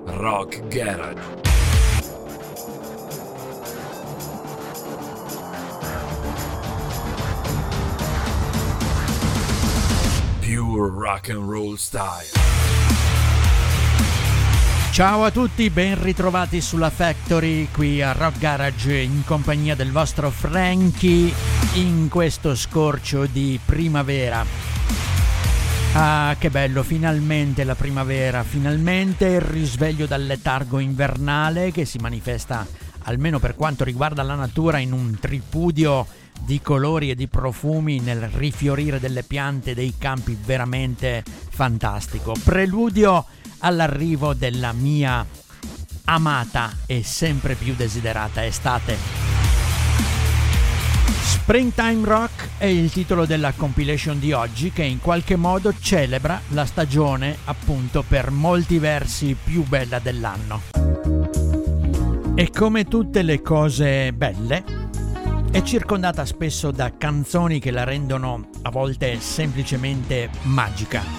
Rock Garage. Pure rock and roll style. Ciao a tutti, ben ritrovati sulla Factory qui a Rock Garage in compagnia del vostro Frankie in questo scorcio di primavera. Ah, che bello, finalmente la primavera, finalmente il risveglio dal letargo invernale che si manifesta, almeno per quanto riguarda la natura, in un tripudio di colori e di profumi nel rifiorire delle piante e dei campi veramente fantastico. Preludio all'arrivo della mia amata e sempre più desiderata estate. Springtime Rock è il titolo della compilation di oggi, che in qualche modo celebra la stagione, appunto, per molti versi più bella dell'anno. E come tutte le cose belle, è circondata spesso da canzoni che la rendono a volte semplicemente magica.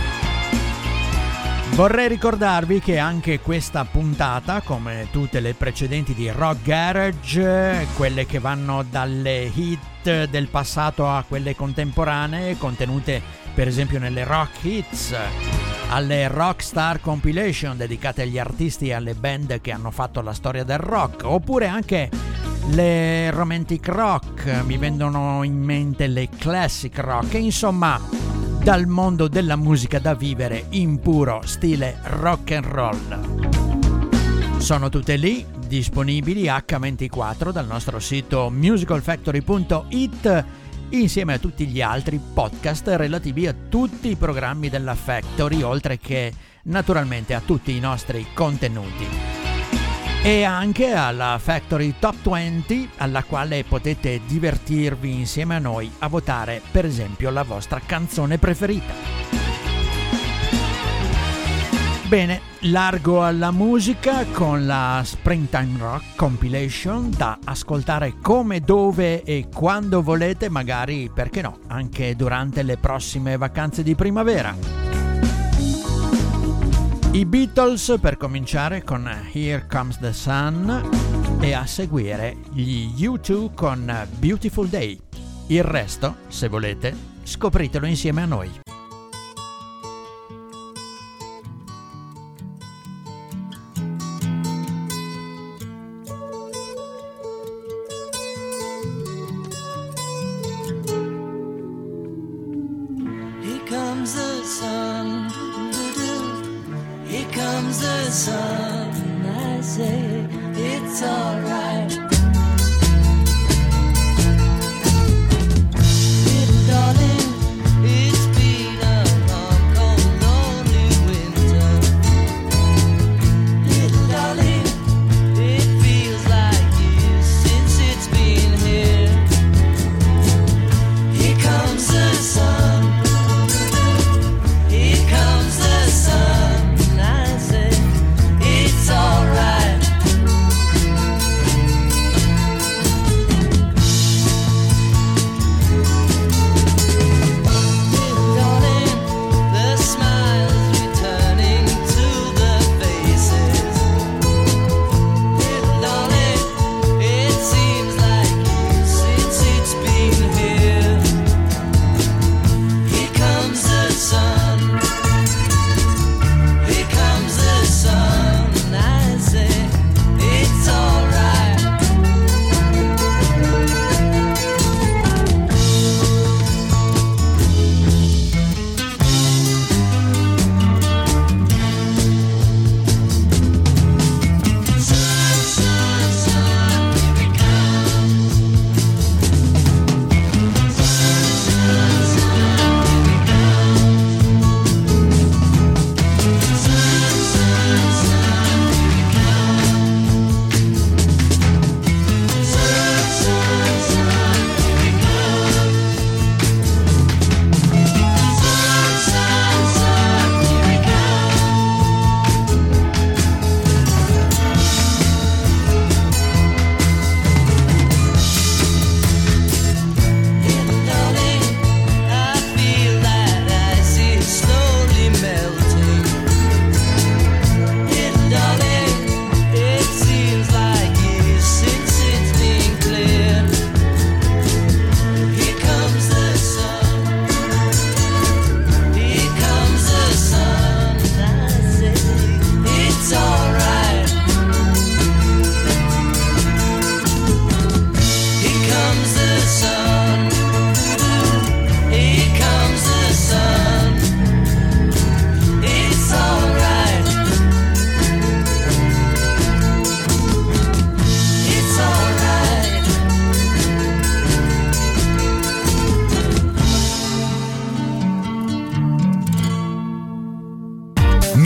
Vorrei ricordarvi che anche questa puntata, come tutte le precedenti di Rock Garage, quelle che vanno dalle hit del passato a quelle contemporanee, contenute per esempio nelle Rock Hits, alle Rockstar Compilation dedicate agli artisti e alle band che hanno fatto la storia del rock, oppure anche le Romantic Rock, mi vengono in mente le Classic Rock, e insomma dal mondo della musica da vivere in puro stile rock and roll. Sono tutte lì, disponibili H24 dal nostro sito musicalfactory.it, insieme a tutti gli altri podcast relativi a tutti i programmi della Factory, oltre che naturalmente a tutti i nostri contenuti. E anche alla Factory Top 20, alla quale potete divertirvi insieme a noi a votare per esempio la vostra canzone preferita. Bene, largo alla musica con la Springtime Rock Compilation, da ascoltare come, dove e quando volete, magari, perché no, anche durante le prossime vacanze di primavera. I Beatles per cominciare con Here Comes the Sun e a seguire gli U2 con Beautiful Day. Il resto, se volete, scopritelo insieme a noi. Here comes the sun. Here comes the sun, I say it's alright. Little darling, it's been a long, cold, lonely winter. Little darling, it feels like years since it's been here. Here comes the sun. Here comes the sun. It's alright.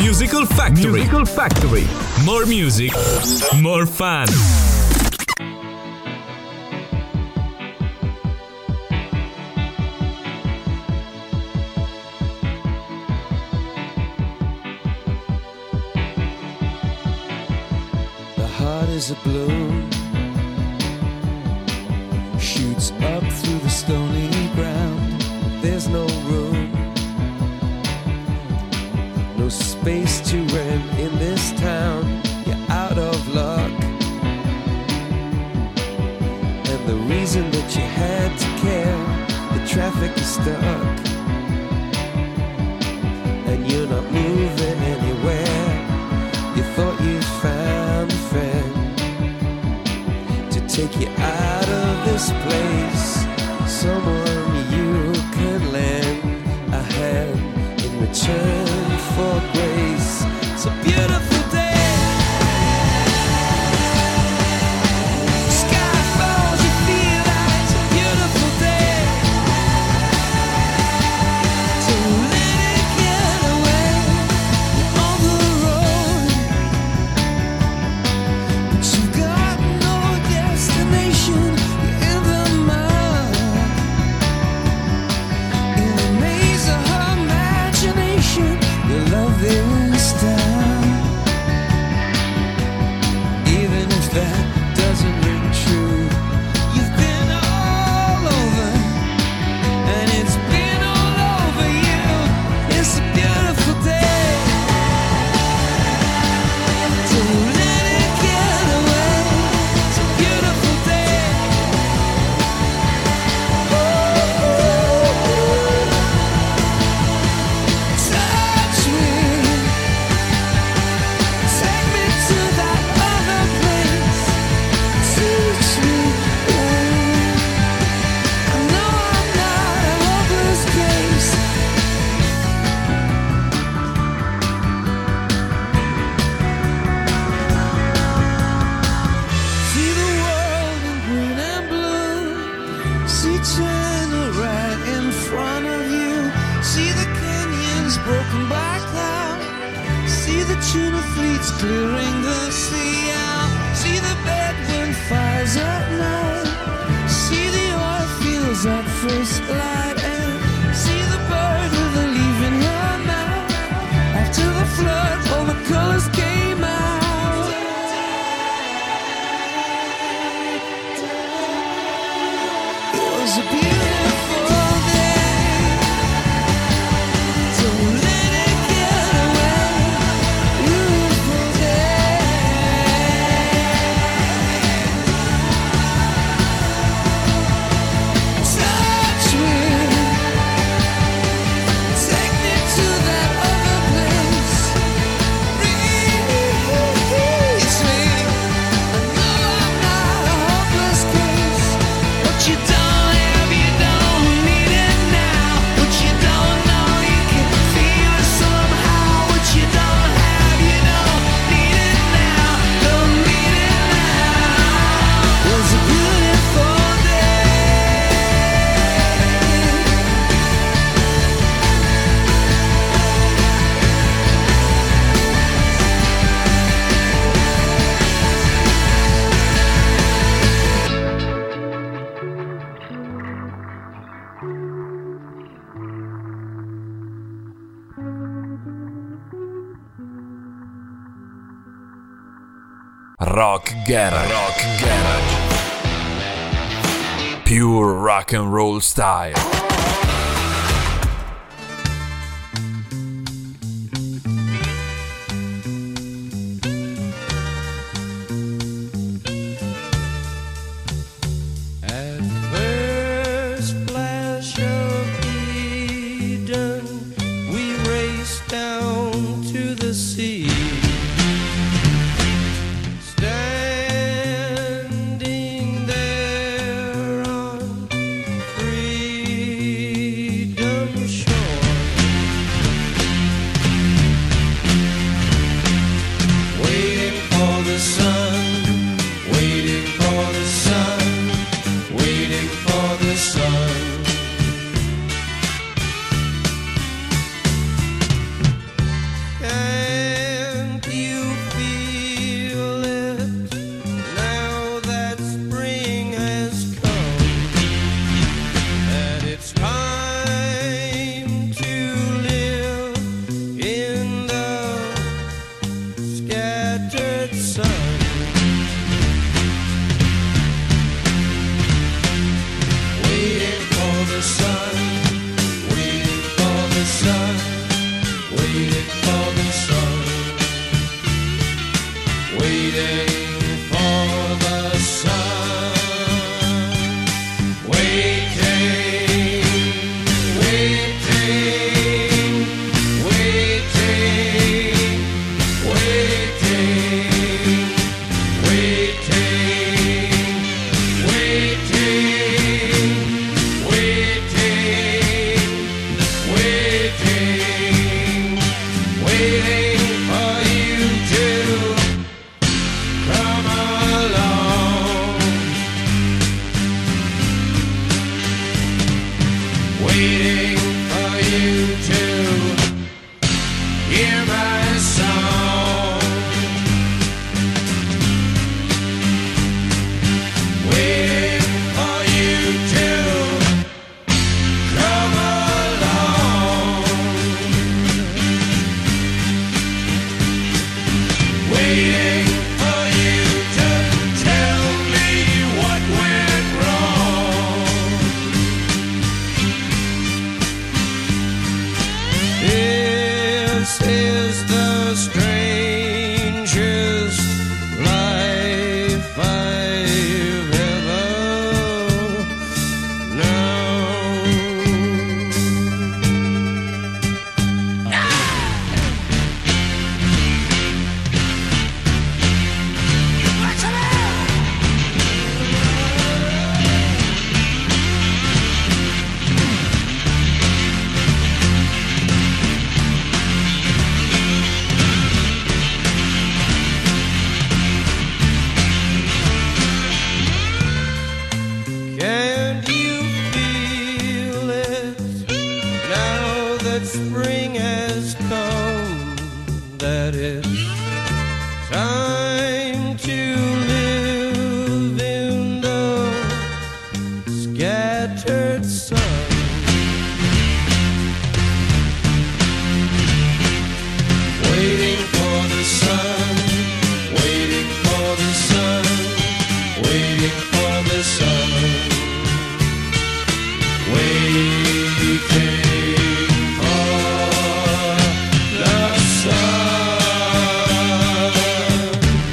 Musical Factory. Musical Factory. More music, more fun. The heart is a balloon, shoots up through the stony ground. There's no room, no space to rent in this town. You're out of luck, and the reason that you had to care, the traffic is stuck, and you're not moving anywhere. You thought you found a friend to take you out of this place, someone you can lend a hand in return for grace. It's a beautiful day. Sky falls, you feel like it's a beautiful day. So let it get away on the road, but you've got no destination. You're in the mud, in the maze of her imagination. Your love is down, even if that doesn't ring true. You've been all over, and it's been all over you. It's a beautiful day. So let it get away. It's a beautiful day. Touch me, take me to that other place. Teach me, I know I'm not a hopeless case. See the world in green and blue. See China right in front of you. See the canyons broken by cloud. See the tuna fleets clearing the sea out. See the bedroom fires at night. See the oil fields at first light. And see the bird with a leaf in her mouth. After the flood, all the colors came out. It was a beautiful day. So let it get away. Beautiful day. Touch me, take me to that other place. Reach me, I know I'm not a hopeless case. What you don't have, you don't need it now. What you don't know, you can feel it somehow. What you don't have, you don't need it now. Don't need it now. It was a beautiful day. Rock Garage. Rock Garage. Pure rock and roll style. At first flash of Eden, we raced down to the sea. Standing there on free it's time to live in the scattered sun. Waiting for the sun, waiting for the sun, waiting for the sun, waiting for the sun, waiting, waiting, waiting, waiting, waiting, waiting, waiting, waiting for you to come along. Waiting for you to hear my song. Waiting for you to come along. Waiting for you to tell me what went wrong. This is the strangest life I've ever known. Can you feel it now that spring has come? That it's time to live in the scattered sun. Waiting for the sun, waiting for the sun, waiting for the sun, waiting for the sun.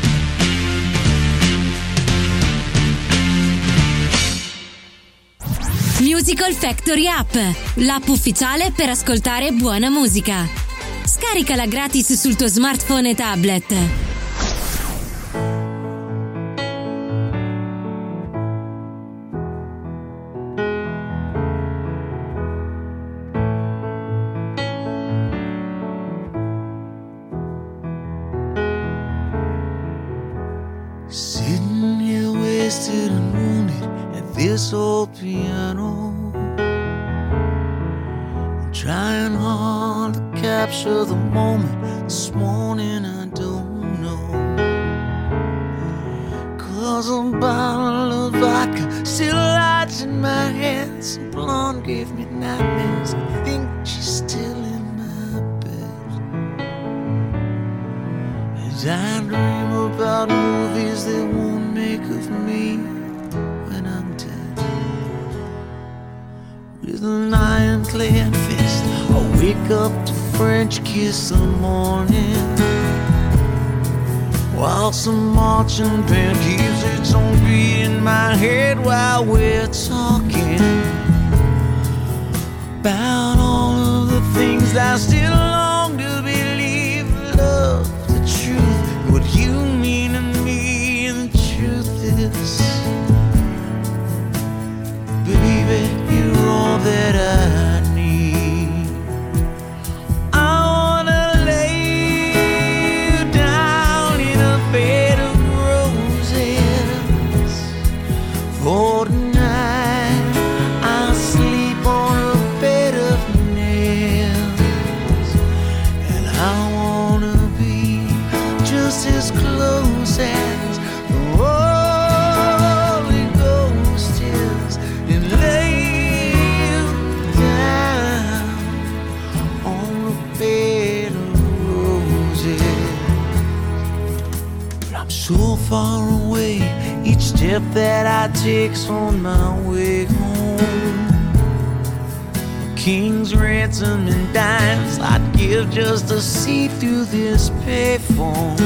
Musical Factory App, l'app ufficiale per ascoltare buona musica. Scaricala gratis sul tuo smartphone e tablet. Sitting here wasted and wounded at this old piano, trying hard to capture the moment. This morning I don't know, 'cause a bottle of vodka still lights in my head. Some blonde gave me nightmares. I think she's still in my bed. As I dream about movies they won't make of me when I'm dead. With an iron-clad fist, I wake up to French kiss the morning, while some marching band keeps its own beat in my head while we're talking about all of the things I still long to believe. Love, the truth, what you mean to me, and the truth is, baby, you're all that I need. I wanna lay you down in a bed of roses. For tonight I'll sleep on a bed of nails, and I wanna be just as close as the Holy Ghost is, and lay you so far away. Each step that I take's on my way home. King's ransom and dimes I'd give just to see through this payphone.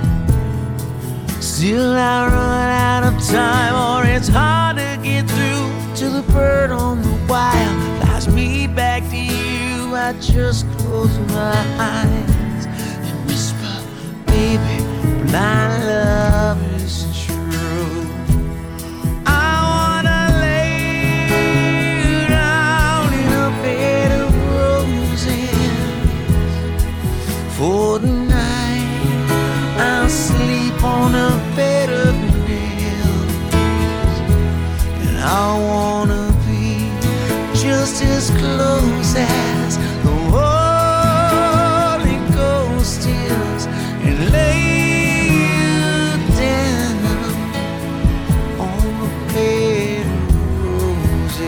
Still I run out of time, or it's hard to get through till the bird on the wire flies me back to you. I just close my eyes and whisper, baby, blind love is true. I wanna lay down in a bed of roses for the night. I'll sleep on a bed of nails, and I wanna be just as close as the Holy Ghost is, and lay you down on a bed of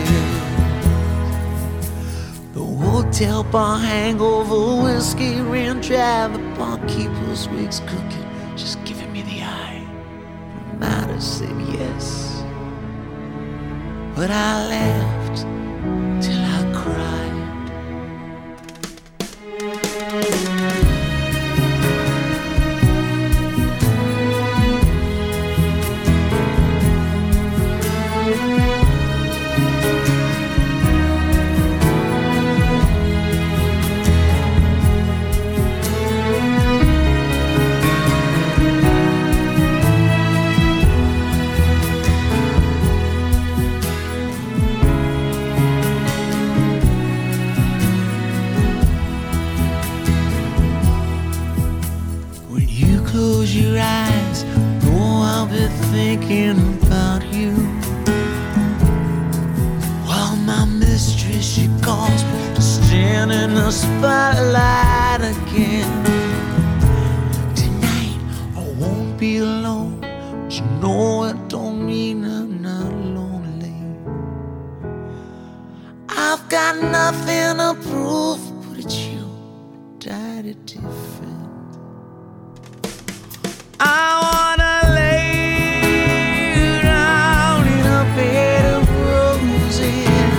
roses. The hotel bar hangover, whiskey ran dry, the barkeeper's wig's cooking, just giving me the eye. I might have said yes, but I laughed till I cried. When you close your eyes, oh, I'll be thinking about you. While my mistress, she calls me to stand in the spotlight again. Tonight I won't be alone, but you know it don't mean I'm not lonely. I've got nothing to prove, but it's you died a different. I wanna lay you down in a bed of roses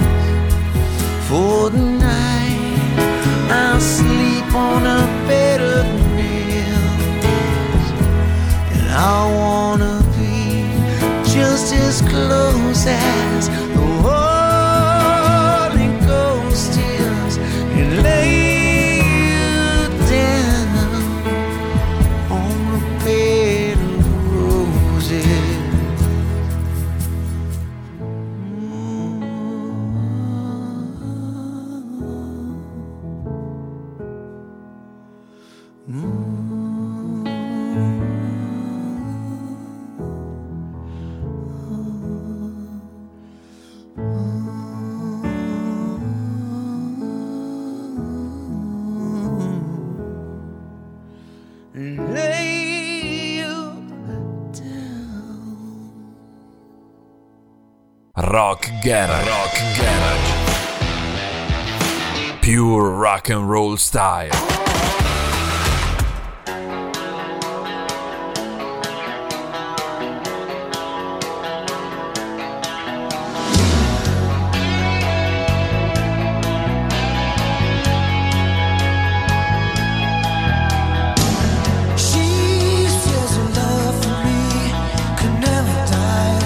for the night. I'll sleep on a bed of nails, and I wanna be just as close as the Holy Ghost is, and lay you down on a bed of roses. And lay you down. Rock Garage. Pure rock and roll style. She says her love for me could never die.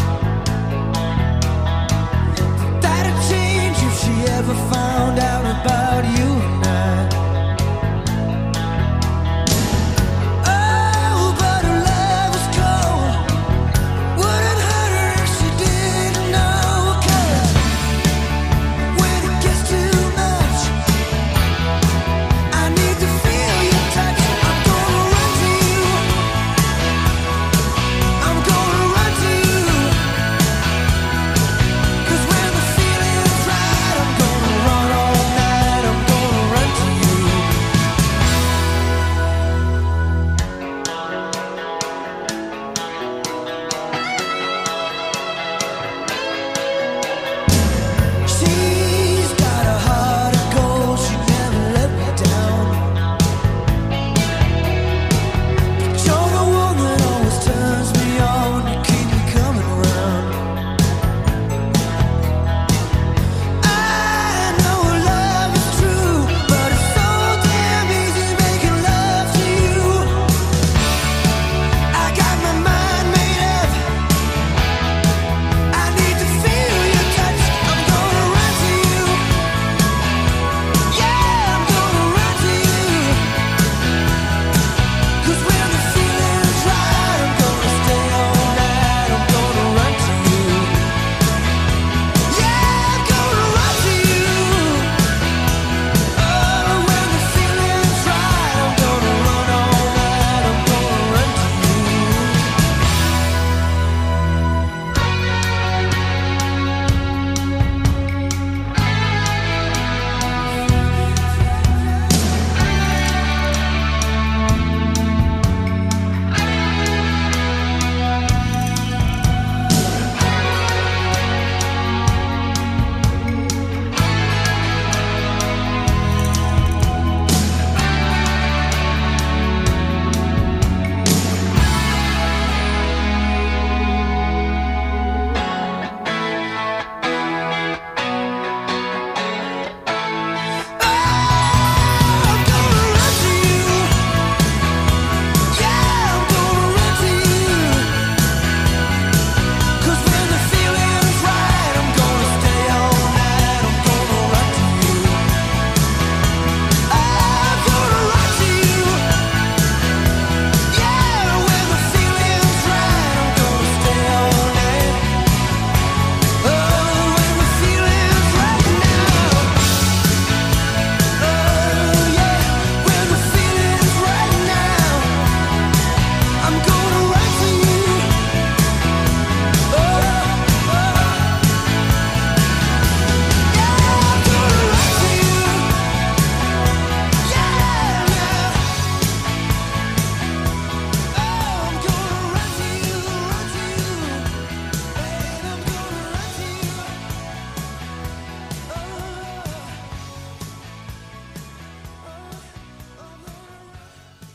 That'd change if she ever found out about you and I. Oh, but her love is cold. Wouldn't hurt her if she didn't know. 'Cause when it gets too much, I need to feel your touch. I'm gonna run to you. I'm gonna run to you. 'Cause when the feeling's right, I'm gonna run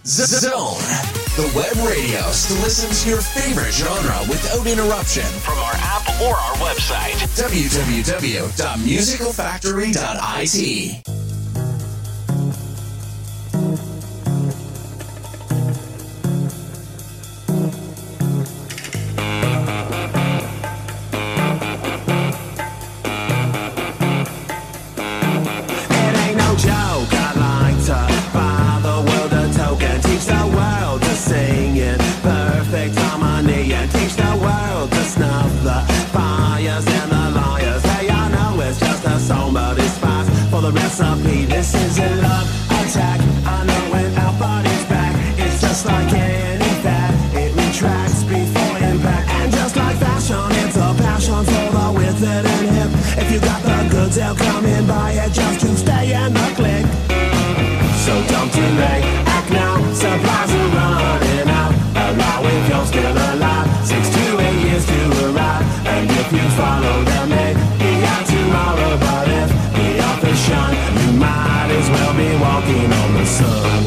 Zone, the web radio to listen to your favorite genre without interruption from our app or our website, www.musicalfactory.it. Recipe. This is a love attack. I know when our body's back, it's just like any fat. It retracts before impact. And just like fashion, it's a passion for the with it and hip. If you got the goods, they'll come and buy it just to stay in the click. So don't delay, act now. Supplies are running out. Allow if you're still alive. 6 to 8 years to arrive. And if you follow them, maybe out tomorrow. But if the office shine, you might as well be walking on the sun.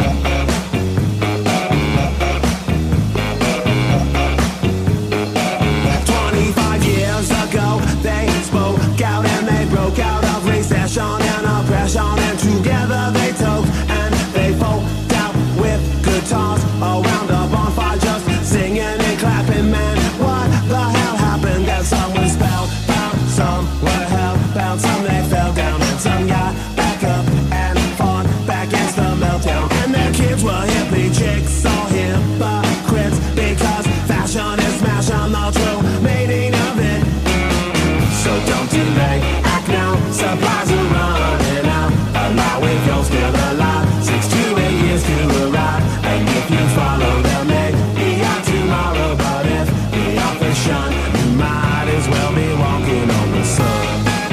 25 years ago, they spoke out and they broke out of recession and oppression, and together they took and they folk out with guitars around a bonfire, just singing and clapping. Man, what the hell happened? That some were spellbound, some were hellbound, some they fell down, and some got back up and fought back against the meltdown. And their kids were hippie chicks or hypocrites, because fashion is smashing the true meaning of it. So don't delay, act now, supplies are running out. Allow if you're still alive, 6 to 8 years to arrive. And if you follow them, maybe out tomorrow. But if the office shine, you might as well be walking on the sun.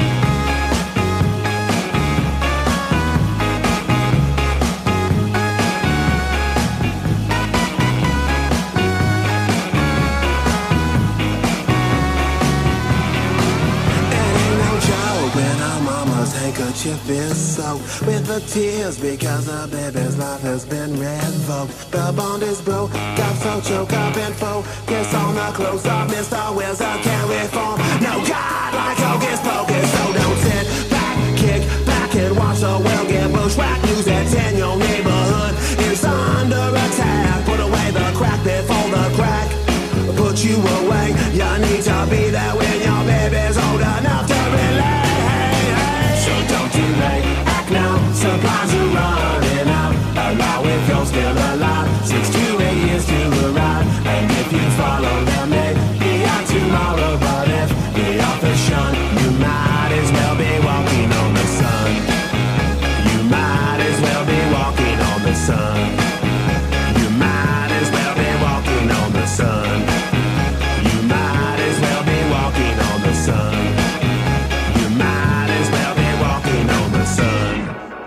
When our mama's handkerchief is soaked with the tears because the baby's life has been revoked. The bond is broke, got so choke up and focus on the close up. Mr. Wilson can't reform. No God like hocus pocus. So don't sit back, kick back and watch the world get bushwhacked. News that's in your neighborhood is under attack. Put away the crack before the crack put you away. You need to be there when your baby's old enough to relate. So don't delay, act now, supplies are running out. Allow if you're still alive, 6 to 8 years to arrive. And if you follow them, maybe out tomorrow. But if the office shine, you might as well be walking on the sun. You might as well be walking on the sun. You might as well be walking on the sun. You might as well be walking on the sun. You might as well be walking on the sun.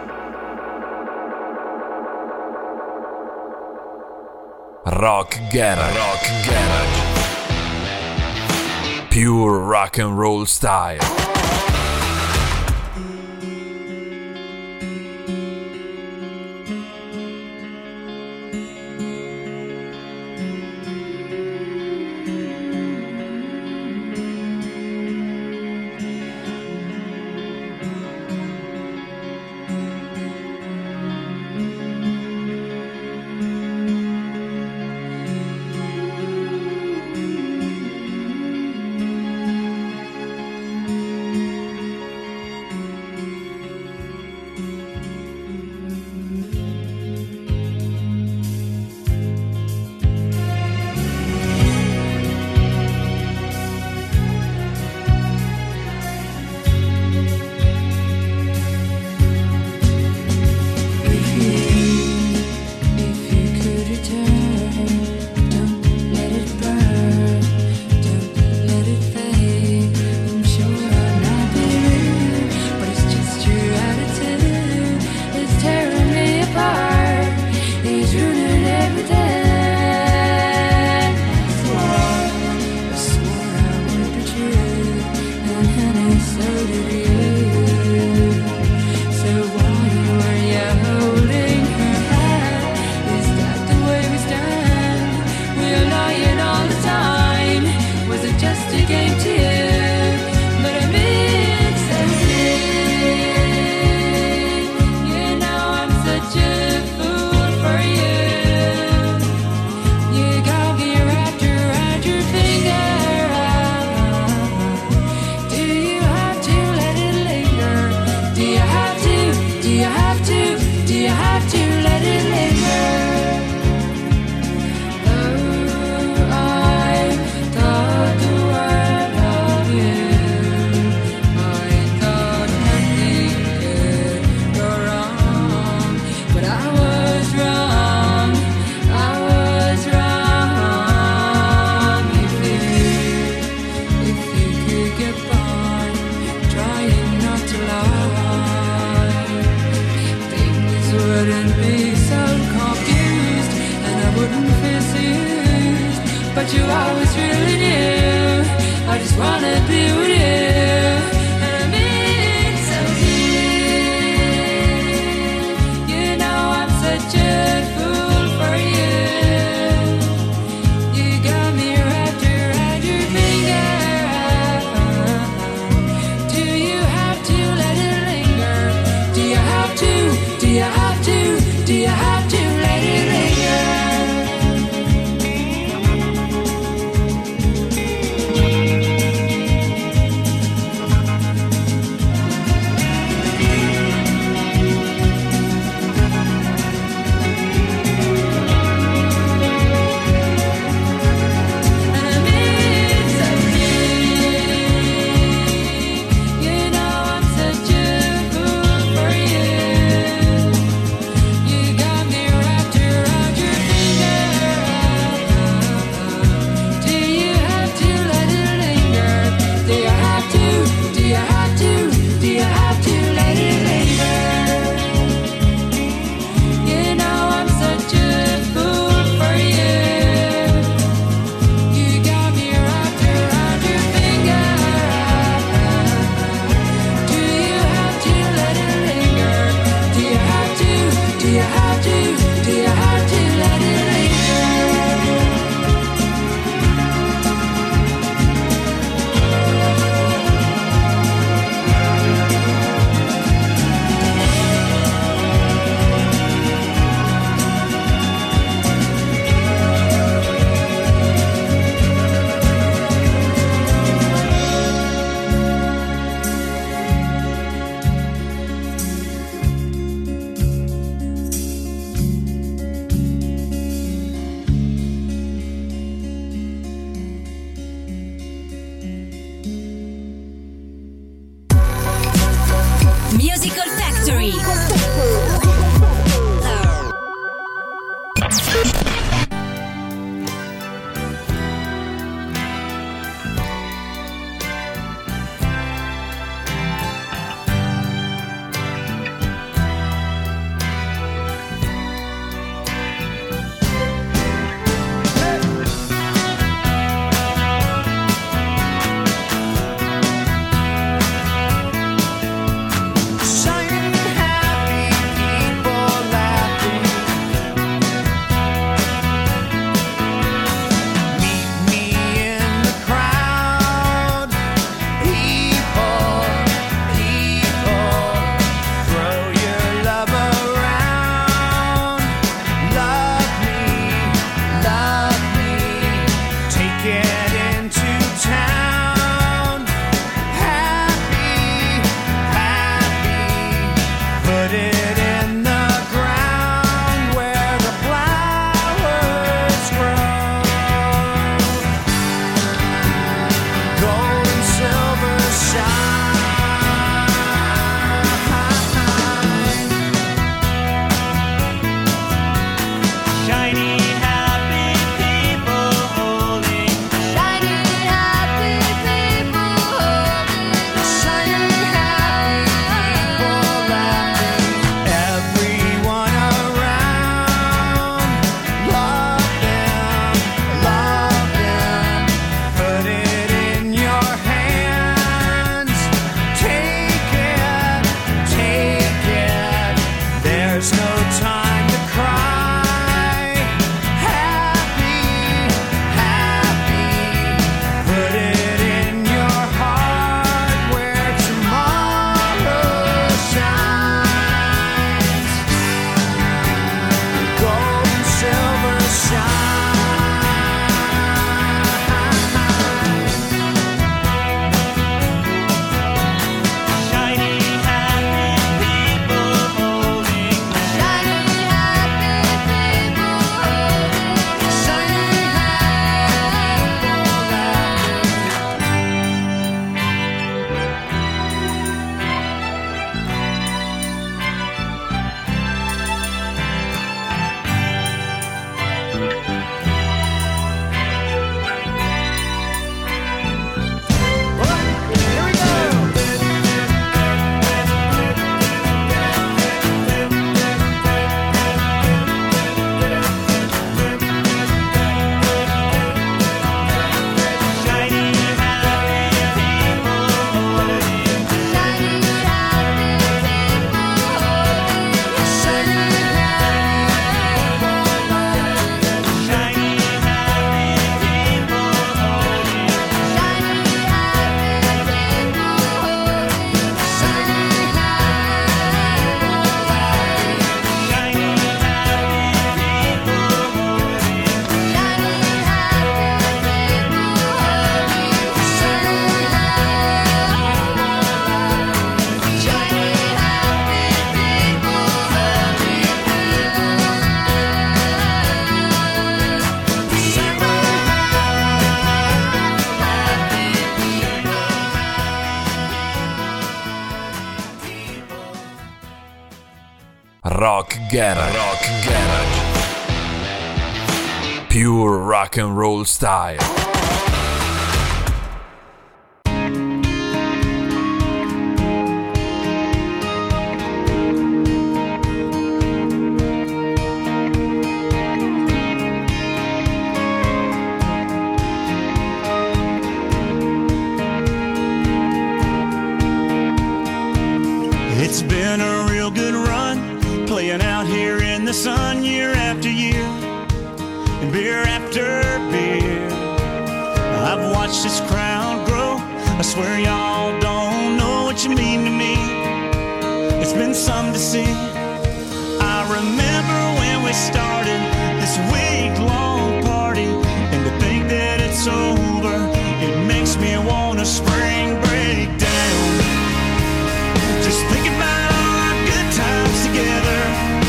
Rock Garage. Pure rock and roll style. Factory. Rock Garage. Pure rock and roll style. It's been a real good run, playing out here in the sun year after year, and beer after beer. I've watched this crowd grow, I swear y'all don't know what you mean to me. It's been something to see. I remember when we started this week-long party, and to think that it's over, it makes me want a spring break down. Just think about all our good times together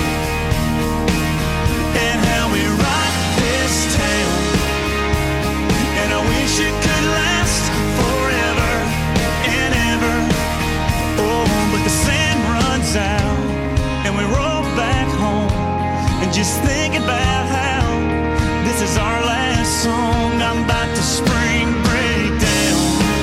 and how we rock this town. And I wish it could last forever and ever. Oh, but the sand runs out and just thinking about how this is our last song. I'm about to spring break down.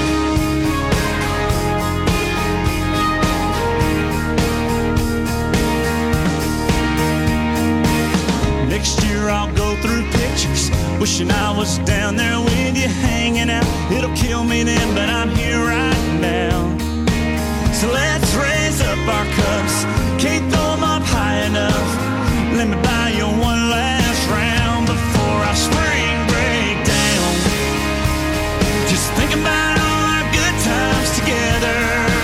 Next year I'll go through pictures, wishing I was down there with you hanging out. It'll kill me then, but I'm here right now. So let's raise up our cups, can't throw them up high enough. Let me buy you one last round before I spring break down. Just thinking about all our good times together.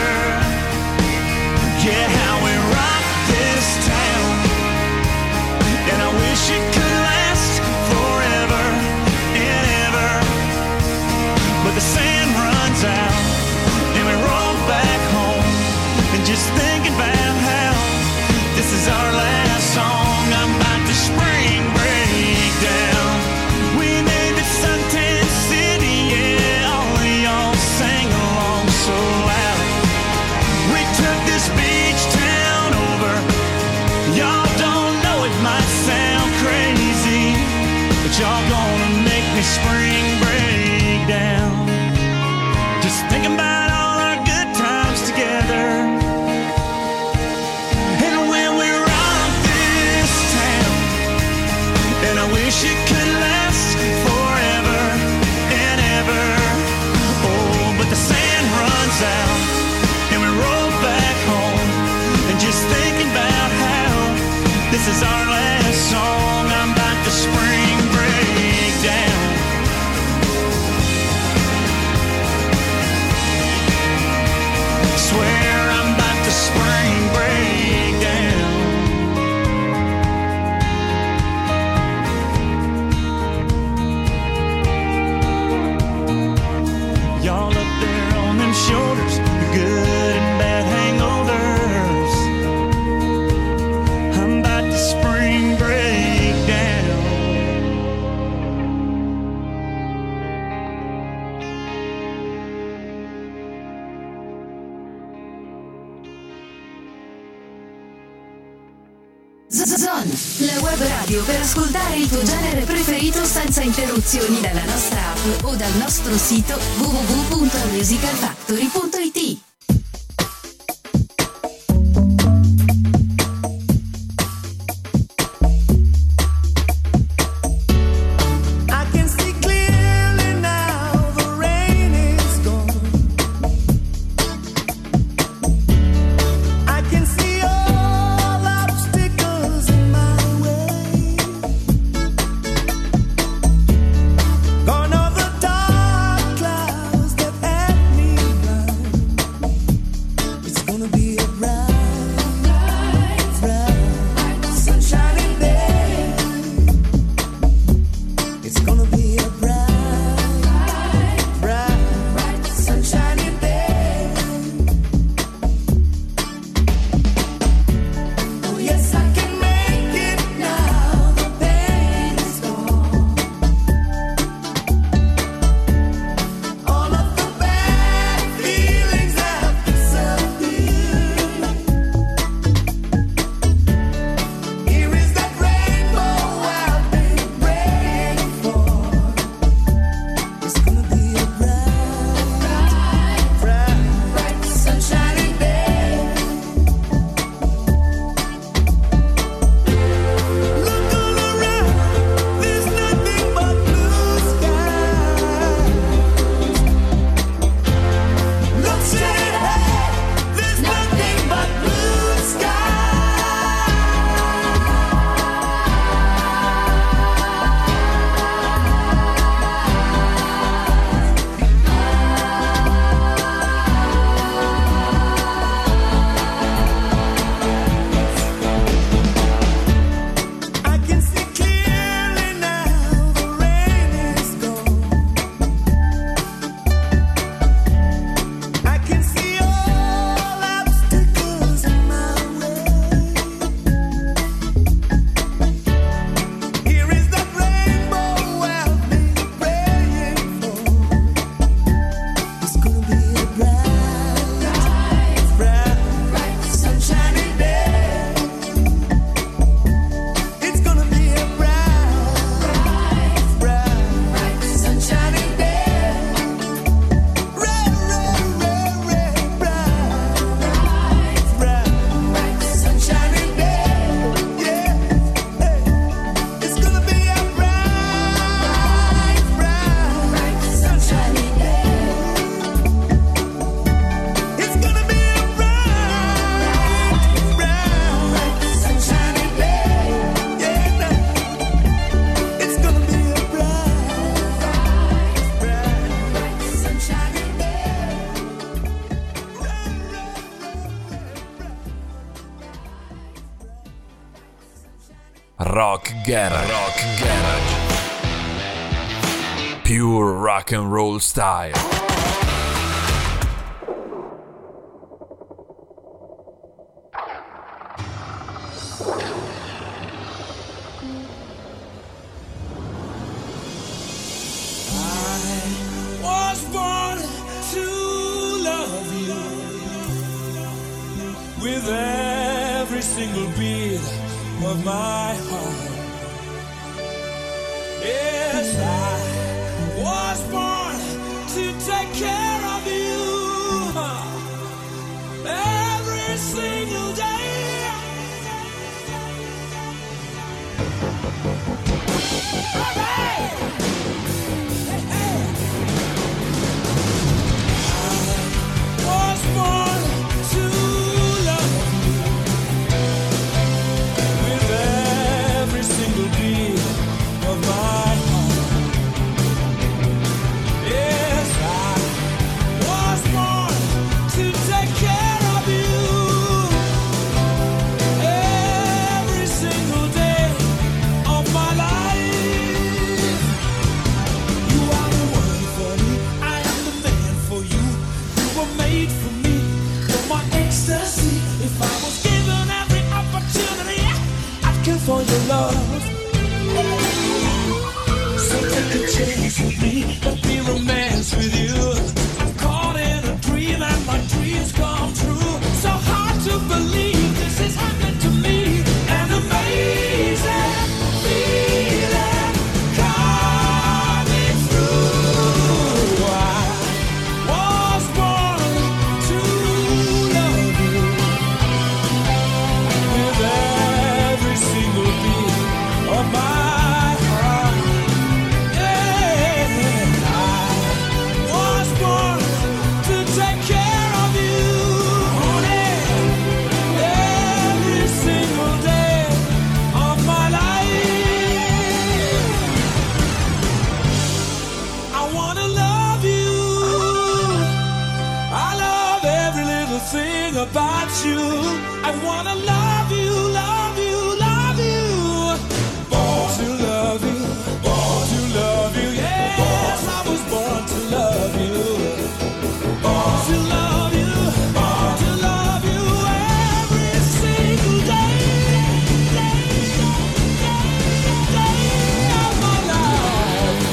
Yeah, how we rock this town. And I wish it could last forever and ever. But the sand runs out and we roll back home. And just thinking about how this is our last song. I'm about to spring break down. We named it Suntan City, yeah. All of y'all sang along so loud. We took this beach town over. Y'all don't know it might sound crazy, but y'all gonna make me spring break down. Just thinking about all our good times together. And when we rock this town, and I wish it could last forever and ever. Oh, but the sand runs out and we roll back home. And just thinking about how this is our last song. I'm about to spring break down. Swear I'm about to spring break down. Y'all up there on them shoulders, the good and bad hangovers. I'm about to spring break down. Zon, la web radio per ascoltare il tuo genere preferito senza interruzioni dalla nostra app o dal nostro sito www.musicalfactory.it. I can see clearly now, the rain is gone. I can see all obstacles in my way. Gone are the dark clouds that had me blind. Rock Garage. Pure rock and roll style. Was born to love you with every single beat of my heart. Yes, I was born to take care of you every single day. Hey! Was born to love you with every single beat of my heart. Yes, I was born to take care of you every single day of my life. You are the one for me, I am the man for you. You were made for me, for my ecstasy. If I was given every opportunity, I'd kill for your love. So take a chance with me, let me romance with you. I'm caught in a dream and my dreams come true. So hard to believe this is happening to me. An amazing feeling coming through. I was born to love you with every single beat of my heart. Yeah, I was born to take care of you, honey, every single day of my life. I wanna love you. I love every little thing about you. I wanna love you, love you, love you. Born to love you, born to love you. Yes, I was born to love you. Born to love you, born to love you every single day of my life.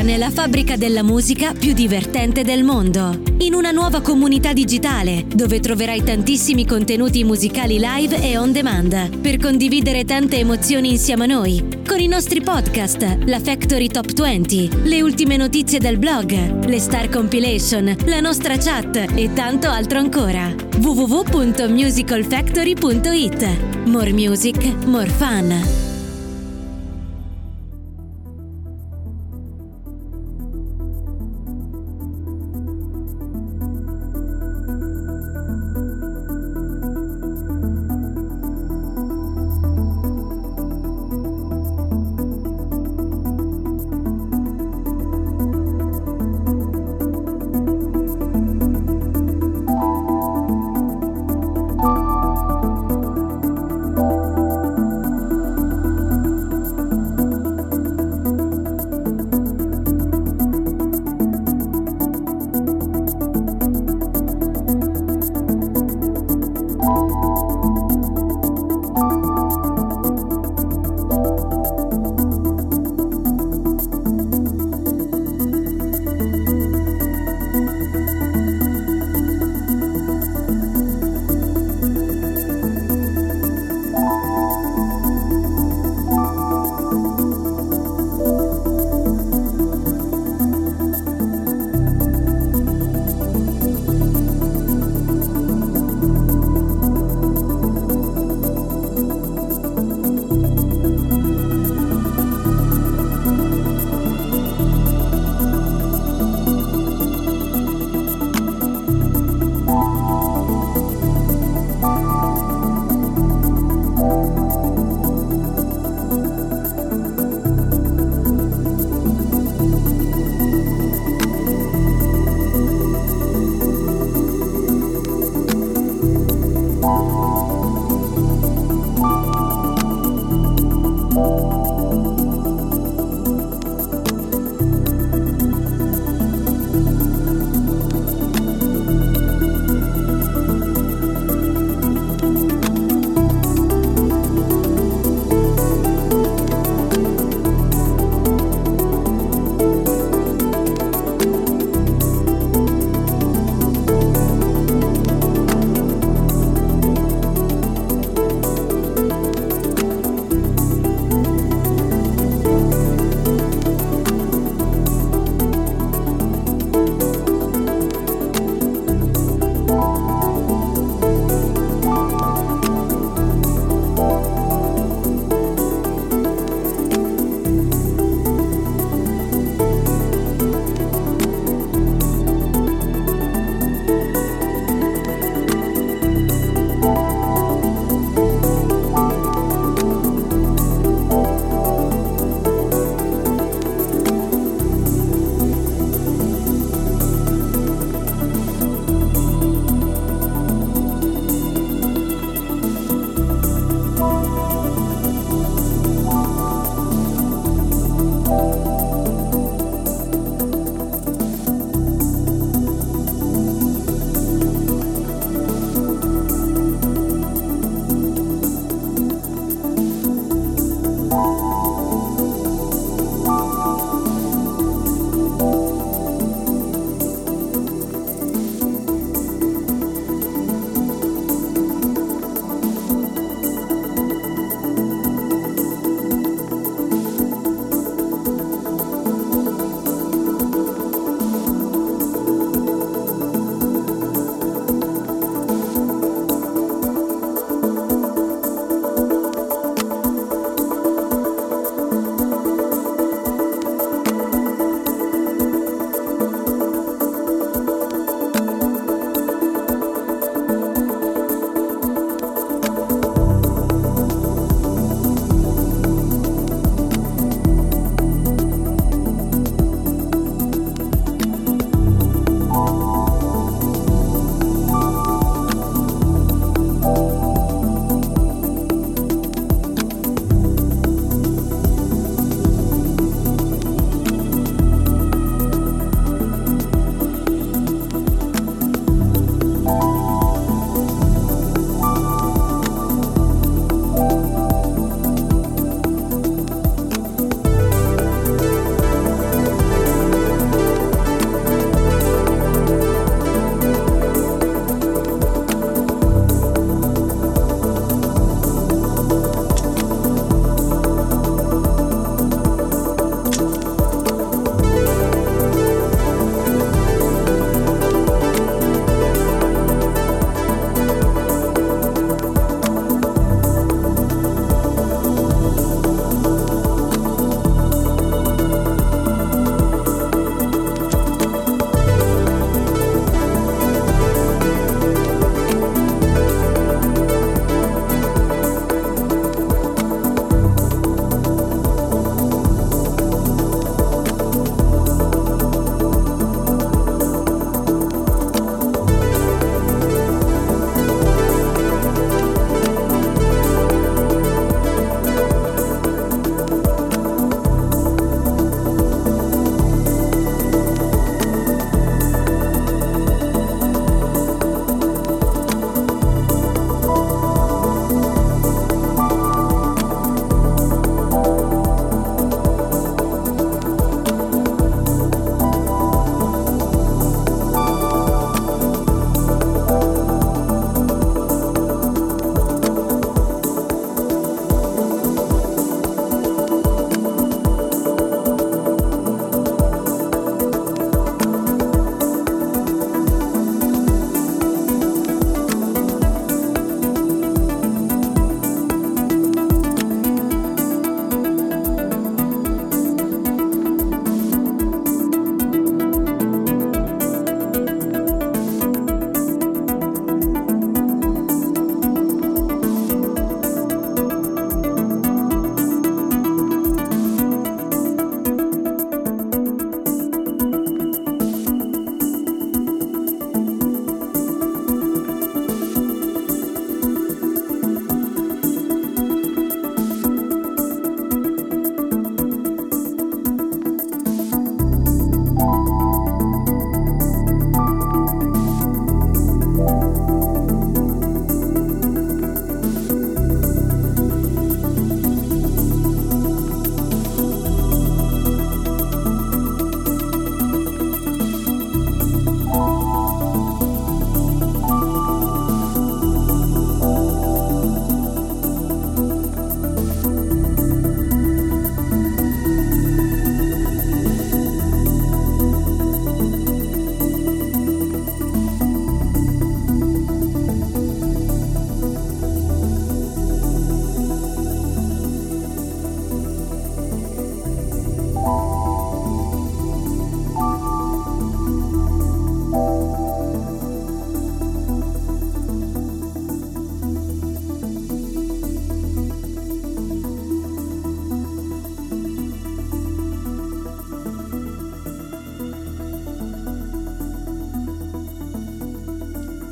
nella fabbrica della musica più divertente del mondo, in una nuova comunità digitale dove troverai tantissimi contenuti musicali live e on demand per condividere tante emozioni insieme a noi, con i nostri podcast, la Factory Top 20, le ultime notizie del blog, le Star Compilation, la nostra chat e tanto altro ancora. www.musicalfactory.it. More music, more fun.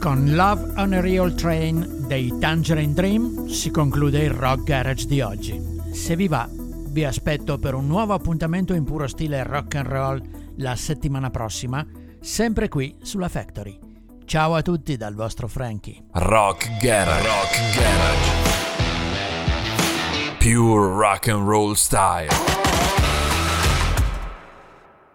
Con Love on a Real Train dei Tangerine Dream si conclude il Rock Garage di oggi. Se vi va, vi aspetto per un nuovo appuntamento in puro stile rock and roll la settimana prossima, sempre qui sulla Factory. Ciao a tutti dal vostro Frankie. Rock Garage. Rock Garage. Pure rock and roll style.